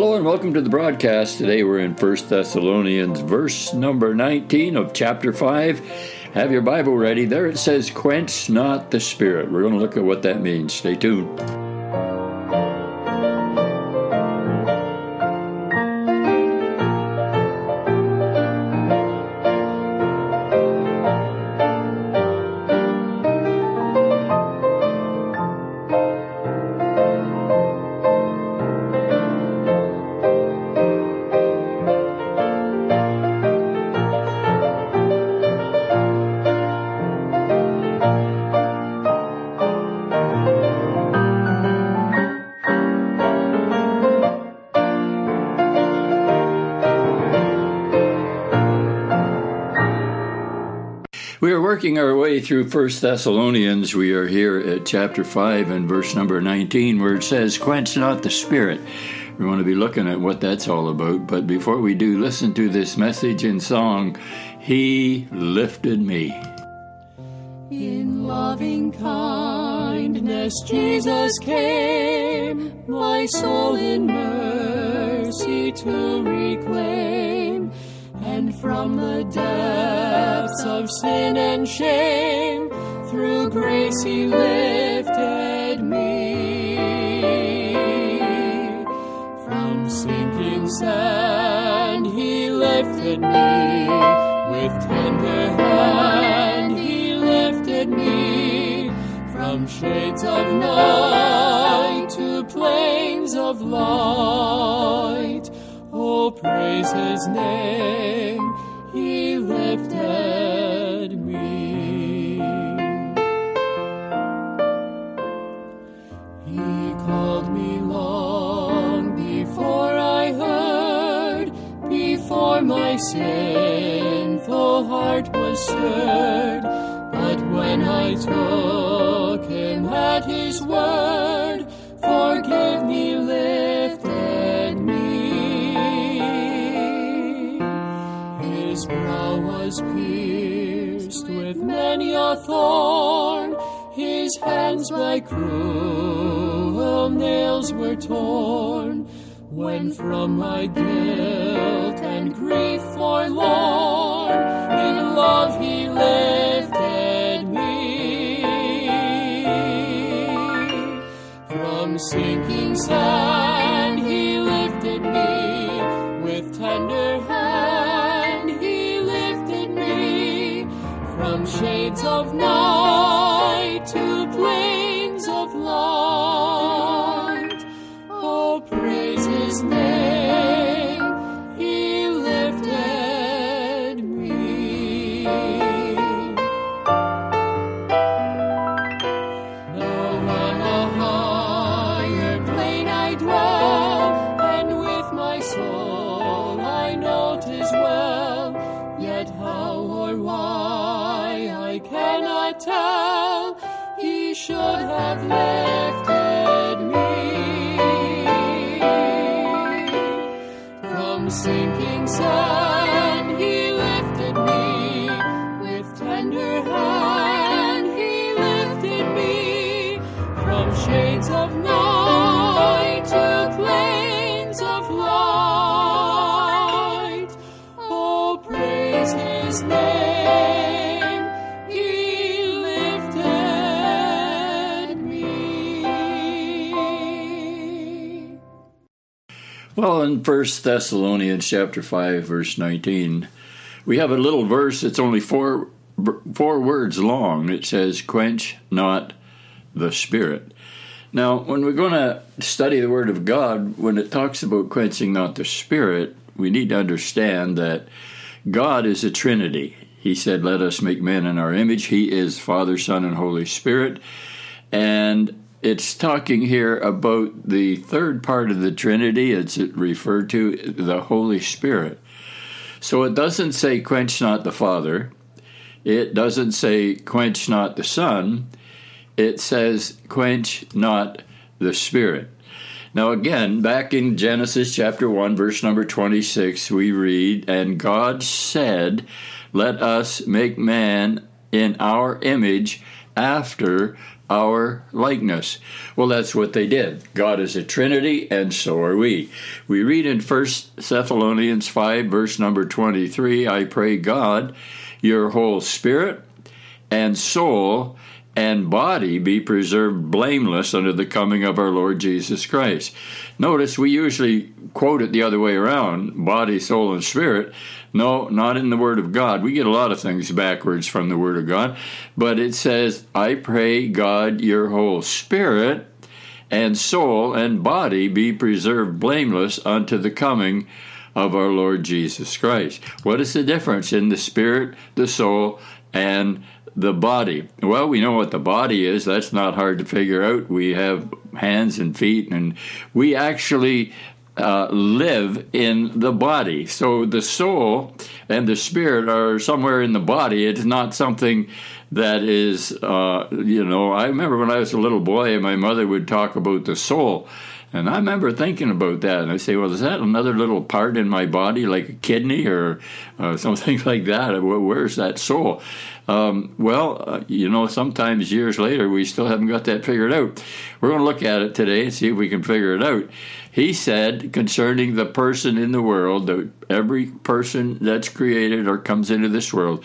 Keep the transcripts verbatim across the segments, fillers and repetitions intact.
Hello and welcome to the broadcast. Today we're in First Thessalonians, verse number nineteen of chapter five. Have your Bible ready. There it says, quench not the spirit. We're going to look at what that means. Stay tuned. We are working our way through First Thessalonians. We are here at chapter five and verse number nineteen, where it says, quench not the spirit. We want to be looking at what that's all about. But before we do, listen to this message in song, He Lifted Me. In loving kindness Jesus came, my soul in mercy to reclaim, and from the depths of sin and shame, through grace He lifted me. From sinking sand He lifted me, with tender hand He lifted me, from shades of night to plains of light. Oh, praise His name, He lifted me. He called me long before I heard, before my sinful heart was stirred. But when I took Him at His word, forgive me, lifted me. His brow was pierced with many a thorn, His hands by cruel nails were torn. When from my guilt and grief forlorn, in love He lifted me. From sinking sand He lifted me, with tender hand He lifted me, from shades of night to plains of light. Oh, praise His name, He lifted me. Now on a higher plane I dwell, and with my soul I know 'tis well, yet how or why I cannot tell, He should have lifted me. From sinking sand He lifted me, with tender hand He lifted me, from shades of night to plains of light. Oh, praise His name, He lifted me. Well, in First Thessalonians chapter five, verse nineteen, we have a little verse. It's only four four words long. It says, quench not the spirit. Now, when we're going to study the Word of God, when it talks about quenching not the spirit, we need to understand that God is a Trinity. He said, let us make man in our image. He is Father, Son, and Holy Spirit. And it's talking here about the third part of the Trinity. It's referred to the Holy Spirit. So it doesn't say quench not the Father. It doesn't say quench not the Son. It says quench not the Spirit. Now again, back in Genesis chapter one, verse number twenty-six, we read, and God said, let us make man in our image, after our likeness. Well, that's what they did. God is a Trinity, and so are we. We read in First Thessalonians five, verse number twenty-three, I pray God, your whole spirit and soul and body be preserved blameless unto the coming of our Lord Jesus Christ. Notice we usually quote it the other way around, body, soul, and spirit. No, not in the Word of God. We get a lot of things backwards from the Word of God. But it says, I pray God your whole spirit and soul and body be preserved blameless unto the coming of our Lord Jesus Christ. What is the difference in the spirit, the soul, and the body? Well, we know what the body is. That's not hard to figure out. We have hands and feet, and we actually uh, live in the body. So the soul and the spirit are somewhere in the body. It's not something that is, uh, you know, I remember when I was a little boy and my mother would talk about the soul. And I remember thinking about that, and I say, well, is that another little part in my body, like a kidney or uh, something like that? Where's that soul? Um, well, uh, you know, sometimes years later, we still haven't got that figured out. We're going to look at it today and see if we can figure it out. He said concerning the person in the world, that every person that's created or comes into this world,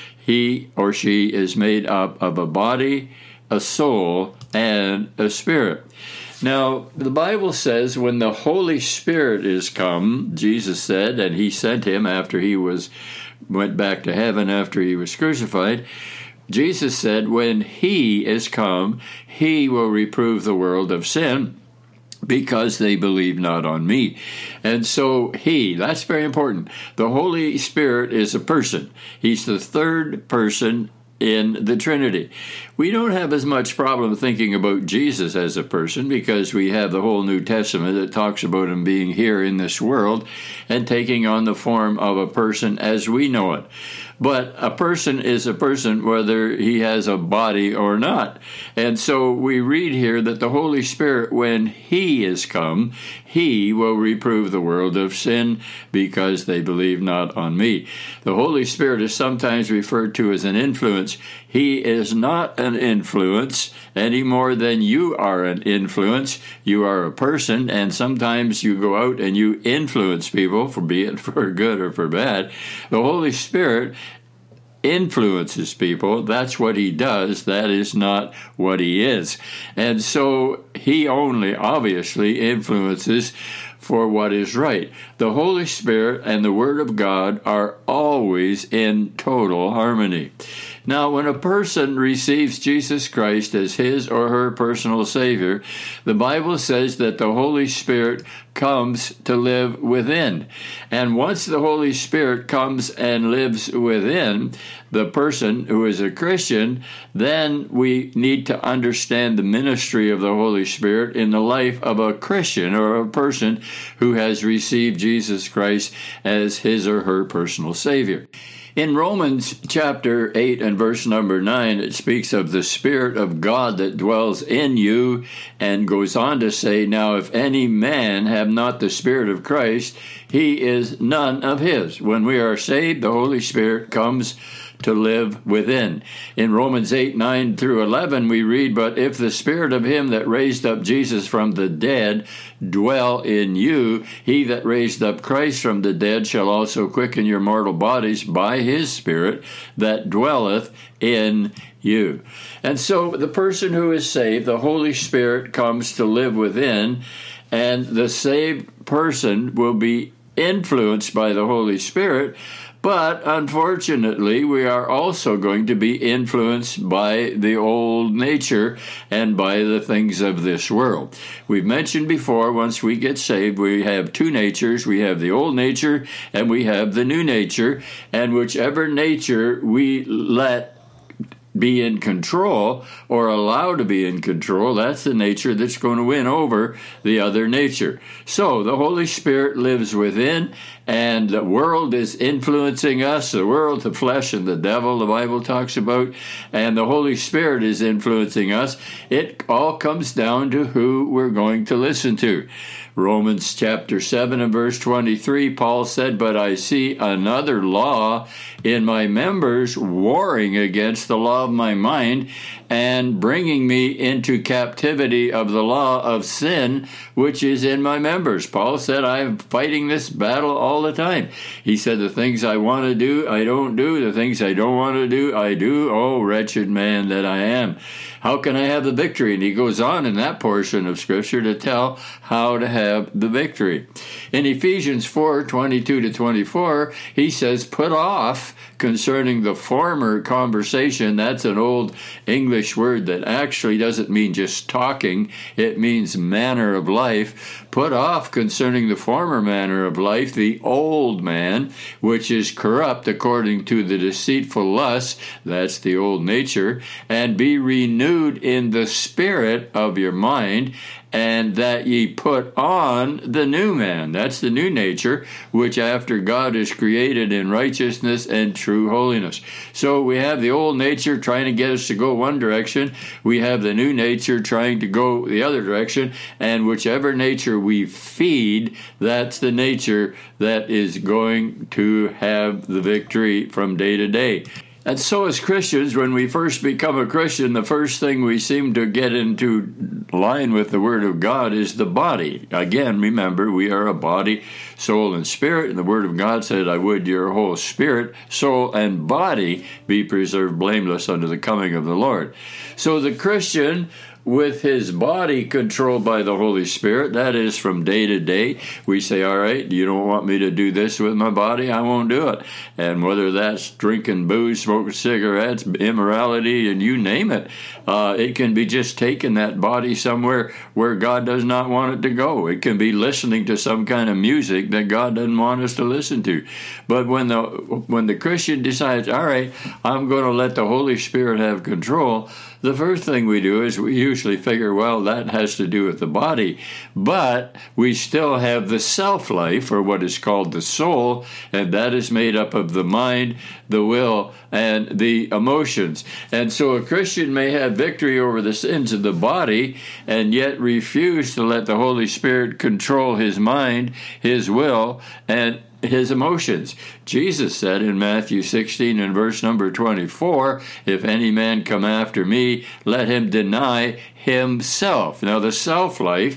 he or she is made up of a body, a soul, and a spirit. Now, the Bible says when the Holy Spirit is come, Jesus said, and he sent him after he was went back to heaven after he was crucified, Jesus said, when he is come, he will reprove the world of sin, because they believe not on me. And so he, that's very important. The Holy Spirit is a person. He's the third person in the Trinity. We don't have as much problem thinking about Jesus as a person because we have the whole New Testament that talks about him being here in this world and taking on the form of a person as we know it. But a person is a person whether he has a body or not. And so we read here that the Holy Spirit, when he is come, he will reprove the world of sin because they believe not on me. The Holy Spirit is sometimes referred to as an influence. He is not an influence any more than you are an influence. You are a person, and sometimes you go out and you influence people, for be it for good or for bad. The Holy Spirit influences people. That's what he does. That is not what he is. And so he only obviously influences for what is right. The Holy Spirit and the Word of God are always in total harmony. Now, when a person receives Jesus Christ as his or her personal Savior, the Bible says that the Holy Spirit comes to live within. And once the Holy Spirit comes and lives within the person who is a Christian, then we need to understand the ministry of the Holy Spirit in the life of a Christian or a person who has received Jesus Christ as his or her personal Savior. In Romans chapter eight and verse number nine, it speaks of the Spirit of God that dwells in you, and goes on to say, now if any man have not the Spirit of Christ, he is none of his. When we are saved, the Holy Spirit comes to live within. In Romans eight, nine through eleven, we read, but if the Spirit of him that raised up Jesus from the dead dwell in you, he that raised up Christ from the dead shall also quicken your mortal bodies by his Spirit that dwelleth in you. And so the person who is saved, the Holy Spirit comes to live within, and the saved person will be influenced by the Holy Spirit. But unfortunately, we are also going to be influenced by the old nature and by the things of this world. We've mentioned before, once we get saved, we have two natures. We have the old nature and we have the new nature. And whichever nature we let be in control or allow to be in control, that's the nature that's going to win over the other nature. So the Holy Spirit lives within, and the world is influencing us, the world, the flesh, and the devil, the Bible talks about, and the Holy Spirit is influencing us. It all comes down to who we're going to listen to. Romans chapter seven and verse twenty-three, Paul said, but I see another law in my members warring against the law of my mind and bringing me into captivity of the law of sin, which is in my members. Paul said, I'm fighting this battle all the time. He said, the things I want to do, I don't do. The things I don't want to do, I do. Oh, wretched man that I am. How can I have the victory? And he goes on in that portion of Scripture to tell how to have the victory. In Ephesians four, twenty-two to twenty-four, he says, put off concerning the former conversation. That's an old English word that actually doesn't mean just talking. It means manner of life. Put off concerning the former manner of life, the old man, which is corrupt according to the deceitful lust, that's the old nature, and be renewed in the spirit of your mind, and that ye put on the new man, that's the new nature, which after God is created in righteousness and true holiness. So we have the old nature trying to get us to go one direction. We have the new nature trying to go the other direction. And whichever nature we feed, that's the nature that is going to have the victory from day to day. And so as Christians, when we first become a Christian, the first thing we seem to get into line with the Word of God is the body. Again, remember, we are a body, soul, and spirit. And the Word of God said, I would your whole spirit, soul, and body be preserved blameless unto the coming of the Lord. So the Christian, with his body controlled by the Holy Spirit, that is from day to day, we say, all right, you don't want me to do this with my body, I won't do it. And whether that's drinking booze, smoking cigarettes, immorality, and you name it, uh, it can be just taking that body somewhere where God does not want it to go. It can be listening to some kind of music that God doesn't want us to listen to. But when the when the Christian decides, all right, I'm going to let the Holy Spirit have control, the first thing we do is we usually figure, well, that has to do with the body, but we still have the self-life, or what is called the soul, and that is made up of the mind, the will, and the emotions. And so a Christian may have victory over the sins of the body and yet refuse to let the Holy Spirit control his mind, his will, and his emotions. Jesus said in Matthew sixteen and verse number twenty-four, if any man come after me, let him deny himself. Now the self-life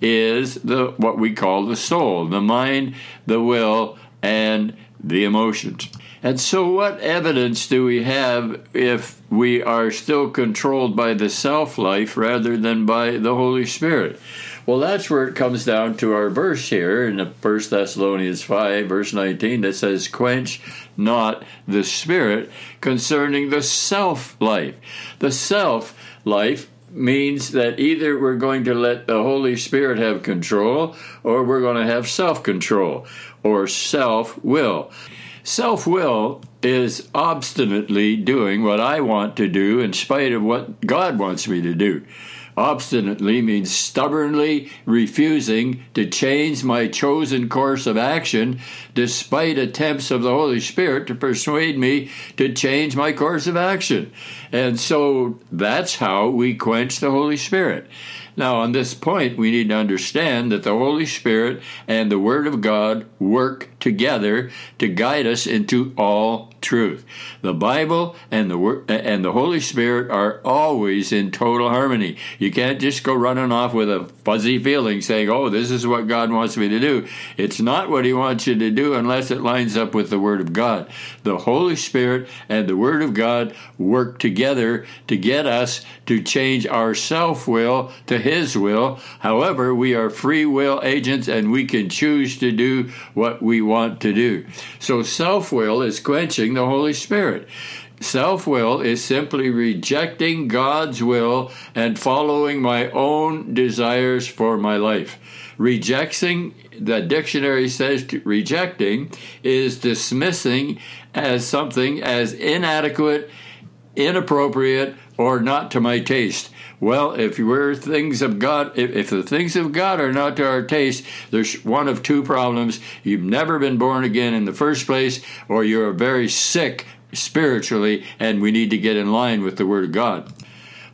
is the what we call the soul, the mind, the will, and the emotions. And so what evidence do we have if we are still controlled by the self-life rather than by the Holy Spirit? Well, that's where it comes down to our verse here in First Thessalonians five, verse nineteen, that says, quench not the spirit concerning the self-life. The self-life means that either we're going to let the Holy Spirit have control, or we're going to have self-control, or self-will. Self-will is obstinately doing what I want to do in spite of what God wants me to do. Obstinately means stubbornly refusing to change my chosen course of action despite attempts of the Holy Spirit to persuade me to change my course of action. And so that's how we quench the Holy Spirit. Now, on this point, we need to understand that the Holy Spirit and the Word of God work together to guide us into all truth. The Bible and the Word and the Holy Spirit are always in total harmony. You can't just go running off with a fuzzy feeling saying, oh, this is what God wants me to do. It's not what He wants you to do unless it lines up with the Word of God. The Holy Spirit and the Word of God work together to get us to change our self-will to His will. However, we are free will agents and we can choose to do what we want to do. So self-will is quenching the Holy Spirit. Self-will is simply rejecting God's will and following my own desires for my life. Rejecting, the dictionary says to, rejecting is dismissing as something as inadequate, inappropriate, or not to my taste. Well, if we're things of God, if, if the things of God are not to our taste, there's one of two problems. You've never been born again in the first place, or you're very sick spiritually, and we need to get in line with the Word of God.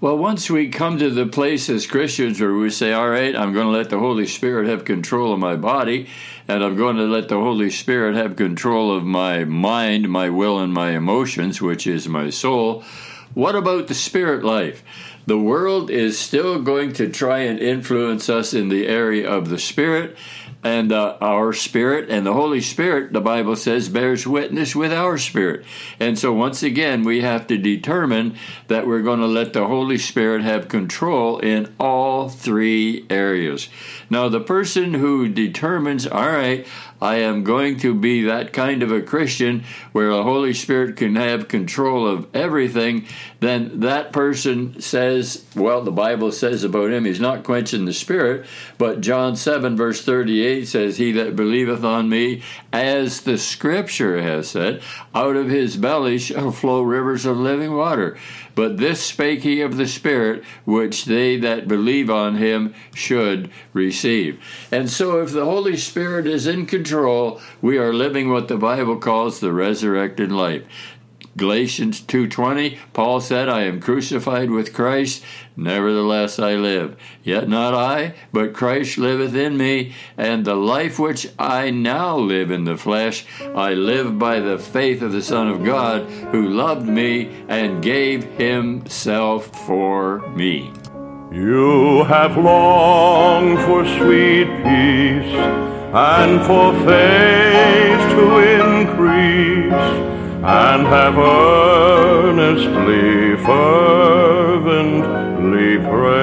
Well, once we come to the place as Christians where we say, all right, I'm going to let the Holy Spirit have control of my body, and I'm going to let the Holy Spirit have control of my mind, my will, and my emotions, which is my soul. What about the spirit life? The world is still going to try and influence us in the area of the spirit, and uh, our spirit, and the Holy Spirit, the Bible says, bears witness with our spirit. And so once again, we have to determine that we're going to let the Holy Spirit have control in all three areas. Now, the person who determines, all right, I am going to be that kind of a Christian where the Holy Spirit can have control of everything, then that person says, well, the Bible says about him, he's not quenching the Spirit, but John seven, verse thirty-eight says, he that believeth on me, as the Scripture has said, out of his belly shall flow rivers of living water. But this spake he of the Spirit, which they that believe on him should receive. And so if the Holy Spirit is in control, we are living what the Bible calls the resurrected life. Galatians two twenty, Paul said, I am crucified with Christ, nevertheless I live. Yet not I, but Christ liveth in me, and the life which I now live in the flesh, I live by the faith of the Son of God, who loved me and gave himself for me. You have longed for sweet peace, and for faith to increase, and have earnestly, fervently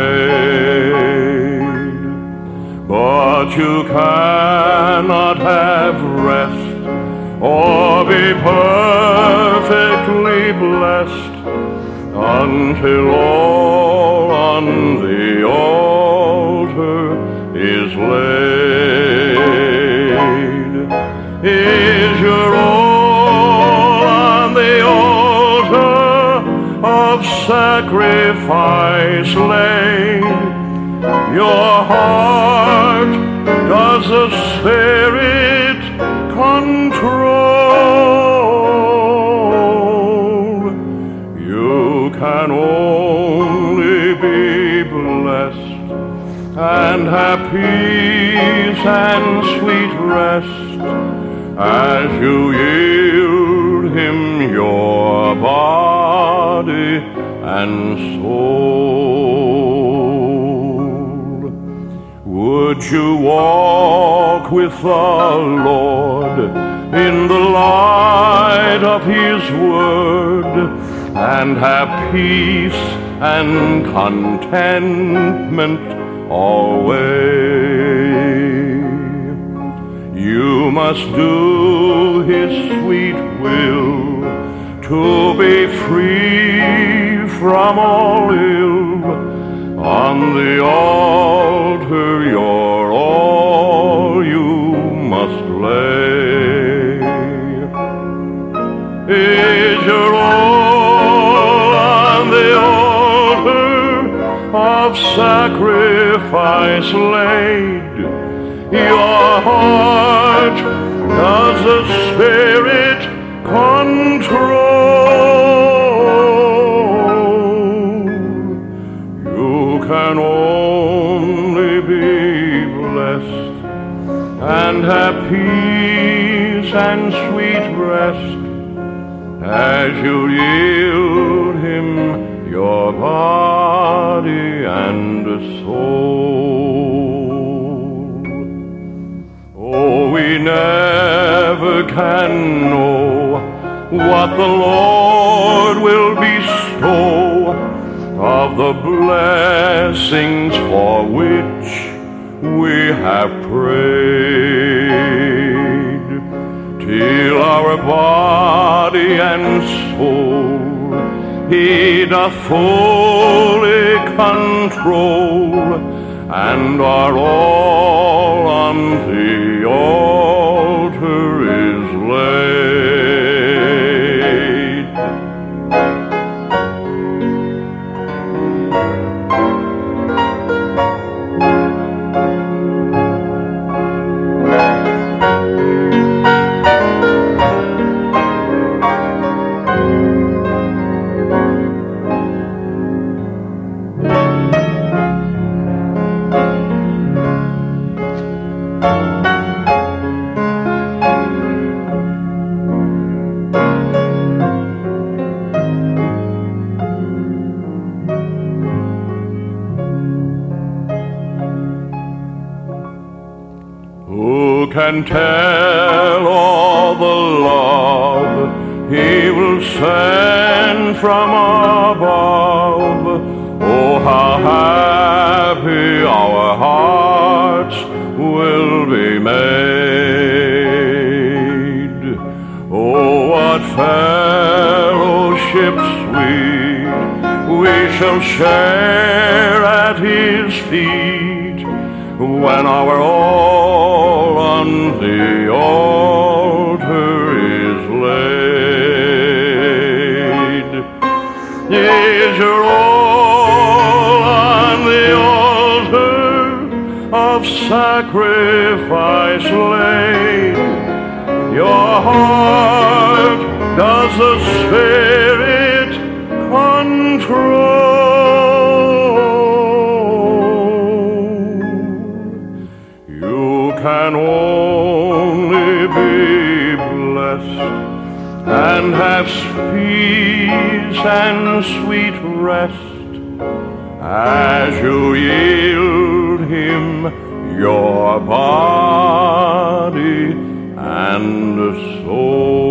prayed. But you cannot have rest, or be perfectly blessed, until all on the altar is laid. Is your all the altar of sacrifice laid? Your heart does the Spirit control. You can only be blessed and have peace and sweet rest as you yield him your body and soul. Would you walk with the Lord in the light of his word, and have peace and contentment always? You must do his sweet will to be free from all ill. On the altar your all you must lay. Is your all on the altar of sacrifice laid? Your heart does the Spirit control. You can only be blessed and have peace and sweet rest as you yield him your body and soul. Oh, we never can know what the Lord will bestow of the blessings for which we have prayed, till our body and soul he doth fully control, and our all on the altar is laid. and tell all the love He will send from above. Oh, how happy our hearts will be made. Oh, what fellowship sweet we shall share at His feet, when our all on the altar is laid. Is your all on the altar of sacrifice laid? Your heart does the Spirit control? You can only be blessed and have peace and sweet rest as you yield Him your body and soul.